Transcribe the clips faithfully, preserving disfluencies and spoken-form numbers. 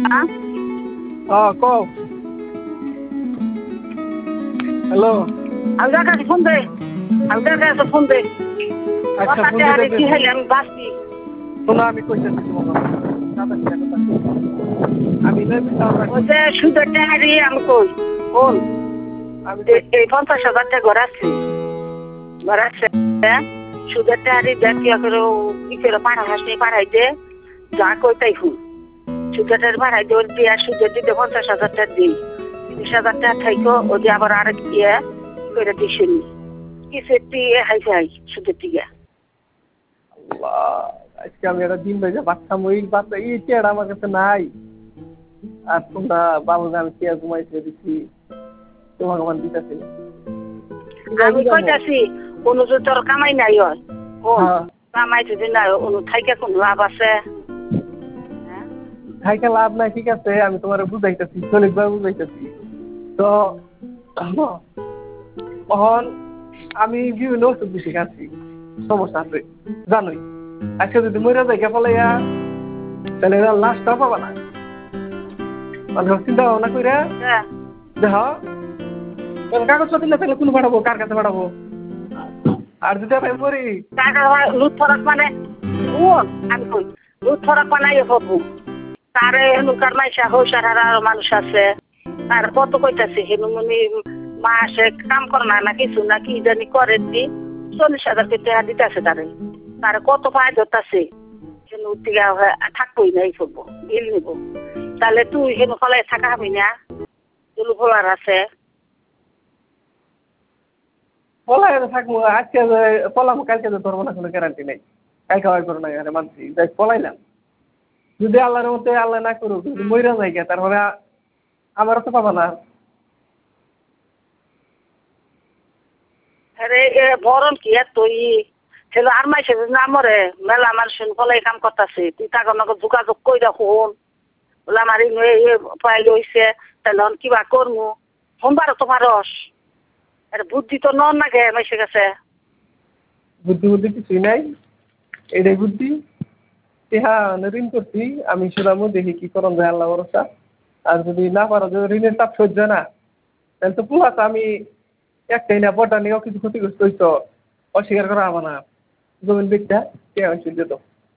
হ্যাঁ হ্যাঁ কও হ্যালো হালদার কাছে ফোন দে হালদার কাছে ফোন দে আচ্ছা ফোন আরে কি দিতে হইলে আমি বাঁচি শোনো আমি কইতেছি তোমাকে আমি ওই যে সুদের টাকারি আমি কই বল আমি এই পঞ্চাশ হাজার টাকা ঘর আছে ঘর আছে সুদের টাকারি দেখি করে ই করে পাড়া হাসি পাড়াইতে যা কই তাই হুন সুদের টাকা পাড়াই দিয়ে দিয়ে সুদের দিতে পঞ্চাশ হাজার টাকা দিই তিরিশ হাজার টাকা থাইকো ওই যে আবার আরেক ইয়ে করে দিছিনি কিছু একটি হাই ফাই সুদের দিকে আজকে আমি একটা দিন ভেজে বাচ্চাম ওই বাচ্চা এই চেয়ার আমার কাছে নাই আর তোমরা বাবু আমি চেয়ার ঘুমাইতে দিচ্ছি তোমাকে আমার দিতেছি আমি কইতাছি কোনো যে তোর কামাই নাই হয় কোন কামাই যদি নাই অনু থাইকে কোন লাভ আছে থাইকে লাভ নাই ঠিক আছে আমি তোমার বুঝাইতেছি সলিকভাবে বুঝাইতেছি তো তখন আমি বিভিন্ন ওষুধ বেশি খাচ্ছি সমস্যা আছে জানোই আজকে যদি মরে যাই ফলাইয়া তাহলে লাশটা পাবা না চিন্তা ভাবনা করে দেখ কাগজপত্র না তাহলে কোনো পাঠাবো কার কাছে পাঠাবো আর যদি আমি মরি লুট ফরক মানে আমি কই লুট ফরক বানাই হবো তারে হেনুকার মাইসা হৌসার আর মানুষ আছে তার কত কইতাছে হেনুমনি মাসে কাম করে না না কিছু না কি জানি করে দি চল্লিশ হাজার টাকা দিতেছে তারে তার কত পায় ধরতেছে হেনু টিকা থাকবোই না এই করবো বিল নিব তাহলে তুই হেনু ফলাই থাকা হবি না জুলু ফলার আছে পলাই থাকবো আজকে পলাম কালকে ধরবো না কোনো গ্যারান্টি নেই কালকে হয় করো না এখানে মানছি যাই পলাইলাম যদি আল্লাহর মতে আল্লাহ না করুক যদি মইরা যাই গে তারপরে আমারও তো পাবা না আরে এ বরণ কি এত ই ছিল আর মাইসে না মরে মেলা মানুষ ফলাই কাম করতেছে তুই তাকে আমাকে যোগাযোগ কই দেখুন বলে আমার পাইল হইছে তাহলে কিবা করমু সোমবার তো পারস আরে বুদ্ধি তো নন না গে মাইসে গেছে বুদ্ধি বুদ্ধি কিছুই নাই এটাই বুদ্ধি হ্যাঁ ঋণ করছি আমি শুনামো দেখি কি করম যায় আল্লাহ ভরসা আর যদি না পারো যদি ঋণের চাপ সহ্য না তাহলে তো পুহাত আমি একটাই না বটা নিয়েও কিছু ক্ষতিগ্রস্ত হইতো অস্বীকার করা হবে না জমিন বিকটা কে হয়েছিল যেত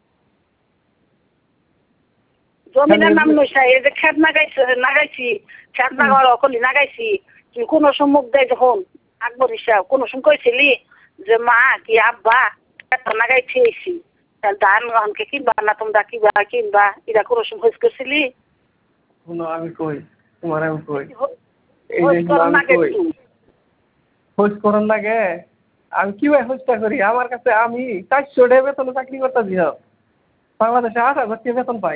জমিনের নাম নইসা এই যে খেত নাগাইছে নাগাইছি খেত নাগার অকলি নাগাইছি তুই কোনো সমুখ দেয় যখন আকবর হিসাব কোনো সময় কইছিলি যে মা কি আব্বা খেত নাগাইছি এসি তাহলে ধান অনকে কিনবা না তোমরা কিবা কিনবা এটা কোনো সময় খোঁজ করছিলি শুনো আমি কই তোমার আমি কই খোঁজ করো না গে তুই খোঁজ করার লাগে আমি কিভাবে খোঁজটা করি আমার কাছে আমি চারশো টাকা বেতনে চাকরি করতেছি বাংলাদেশে আট হাজার টাকা বেতন পাই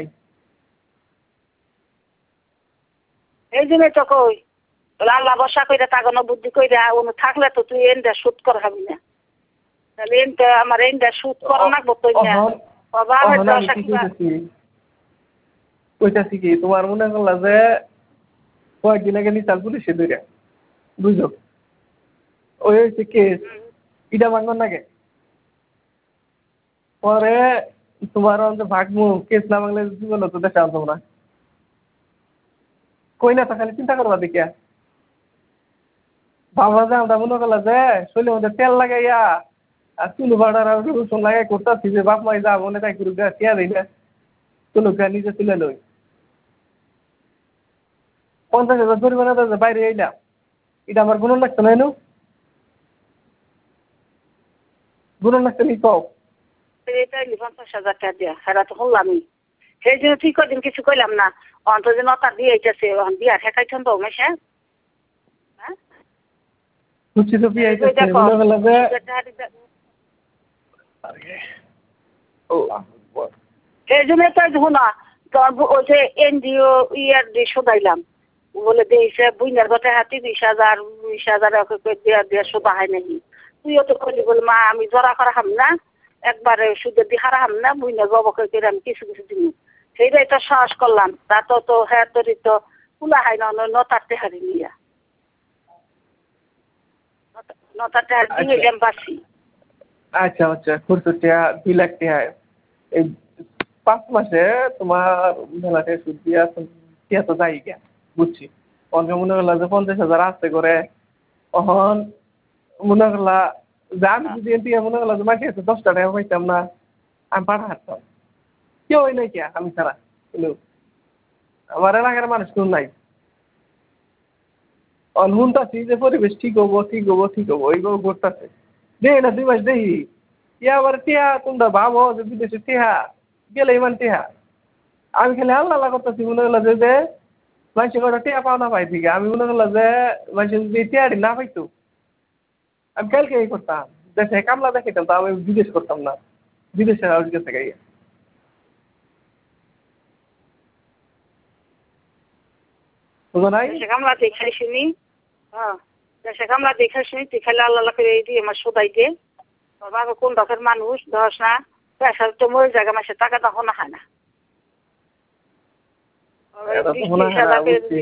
এই জন্যই তো কই আল্লাহ বর্ষা কইরা তাগনো বুদ্ধি কইরা অনু থাকলে তো তুই এনটা সুদ কর খাবি না তাহলে এনটা আমার এনটা সুদ কর না বলতো না কইতাছি কি তোমার মনে করলা যে কয়েকদিন আগে নিতাল পুলিশে ধরে বুঝো ওই হচ্ছে কেস ইটা ভাঙন নাগে পরে তোমার ভাগমু কেস না ভাঙলে জীবন তো দেখা আনতো না কই না তো খালি চিন্তা করবা দেখিয়া ভাবলা যে আমরা মনে করলা যে শরীরের মধ্যে তেল লাগাইয়া আর চুলু ভাড়ার আর রসুন লাগাই করতেছি যে বাপ মাই যা মনে তাই করুক টিয়া দেয় না চুলুক নিজে তুলে লই পঞ্চাশ হাজার জরিমানা দেয় বাইরে এইলাম এটা আমার গুণ লাগতো না এনু গুণ লাগতো নি কও পঞ্চাশ হাজার টাকা দিয়া সেটা তো শুনলামই সেই জন্য তুই কদিন কিছু কইলাম না অন্তর যে নতার দিয়ে আইতেছে বিয়া ঠেকাইছেন তো মেশে বুঝছি তো বিয়ে আইতেছে মনে হলো যে সেই জন্য তো শোনা তোর ওই যে এনজিও ইয়ার দিয়ে শোধাইলাম বলে দিয়েছে বুইনার ঘটে হাতি বিশ হাজার বিশ হাজার দেড় দেড়শো বাহাই নাকি তুইও তো করলি বলে মা আমি জড়া করা হাম না একবারে সুদের দিয়ে হারা হাম না বুইনার বাবাকে করে আমি কিছু কিছু দিন সেইটাই তো সাহস করলাম তা তো তো হ্যাঁ তোরই তো কুলা হাই না নতারতে হারি নিয়া নতারতে হারি দিয়ে বাসি আচ্ছা আচ্ছা খুচরো টাকা দুই লাখ টাকা এই পাঁচ মাসে তোমার মেলাতে সুদ দিয়া টিয়া তো যাই গিয়া বুঝছি অনেকে মনে করলা যে পঞ্চাশ হাজার আসতে করে তখন মনে করলা যে আমি যদি টিয়া মনে করলা যে মাসে আছে দশটা টাকা পাইতাম না আমি পাঠা হারতাম কেউ হয় নাই কিয়া আমি ছাড়া কিন্তু আমার এলাকার মানুষ কেউ নাই অনহুনতাছি যে পরিবেশ ঠিক হবো ঠিক হবো ঠিক হবো এইগুলো ঘটতেছে দেই না দুই মাস দেই ইয়া আবার টিয়া তোমরা ভাবো যে বিদেশে টিহা গেলে ইমান টিহা আমি খালি আল্লাহ আল্লাহ করতেছি মনে হলো যে যে মানুষের কটা টিয়া পাও না পাই থেকে আমি মনে করলো যে মানুষের যদি টিয়াটি না পাইতো আমি কালকে এই করতাম দেশে কামলা দেখাইতাম তো আমি বিদেশ করতাম না বিদেশে আর গেছে গাইয়া বুঝো নাই দেশে কামলা দেখাই শুনি হ্যাঁ দেশে কামলা দেখা শুনি তুই খালি আল্লাহ আল্লাহ করে এই দিয়ে আমার সোদাই দে বাবা কোন দখের মানুষ ধস না পয়সা তো মরে জায়গা মাসে টাকা তখন না খায় না এটা তো মনে হয় না বুঝছি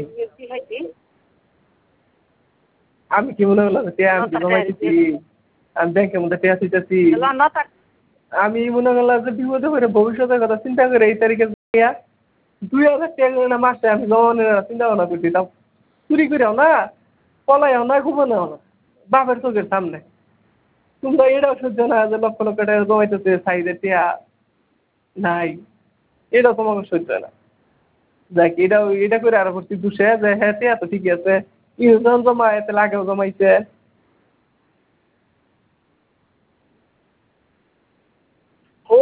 আমি কি মনে হলো টিয়া আমি তো জমাইতেছি আমি ব্যাংকের মধ্যে টিয়া থুইতেছি আমি মনে করলাম যে বিপদে করে ভবিষ্যতের কথা চিন্তা করে এই তারিখে টিয়া দুই হাজার টাকা করে না মাসে আমি জমানের চিন্তা ভাবনা করছি তাও চুরি করেও না পলাইও না গোপনেও না বাপের চোখের সামনে তোমরা এটাও সহ্য না যে লক্ষ লক্ষ টাকা জমাইতেছে সাইডে টিয়া নাই এটাও তোমাকে সহ্য না যাক এটাও এটা করে আরো করছি দুষে যে হ্যাঁ টিয়া তো ঠিকই আছে ইউজন জমায় তাহলে আগেও জমাইছে ও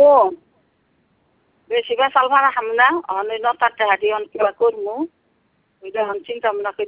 বেশি বেসাল ভাড়া খাম না অনেক নটার টাকা দিয়ে কিবা করবো ওইটা চিন্তা ভাবনা